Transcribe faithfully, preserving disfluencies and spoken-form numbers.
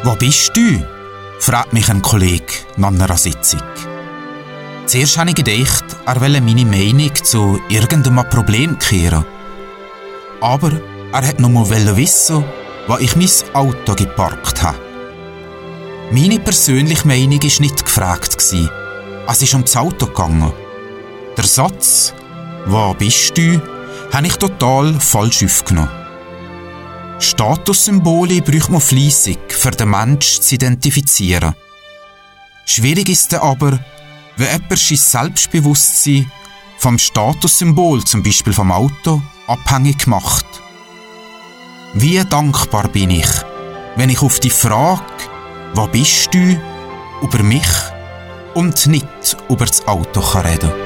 «Wo bist du?» fragt mich ein Kollege nach einer Sitzung. Zuerst habe ich gedacht, er wolle meine Meinung zu irgendeinem Problem kehren. Aber er wollte noch mal wissen, wo ich mein Auto geparkt habe. Meine persönliche Meinung war nicht gefragt. Es ist um das Auto gegangen. Der Satz «Wo bist du?» habe ich total falsch aufgenommen. Statussymbole braucht man fleissig, für den Menschen zu identifizieren. Schwierig ist es aber, wenn jemand sein Selbstbewusstsein vom Statussymbol, zum Beispiel vom Auto, abhängig macht. Wie dankbar bin ich, wenn ich auf die Frage «Wo bist du?» über mich und nicht über das Auto reden kann.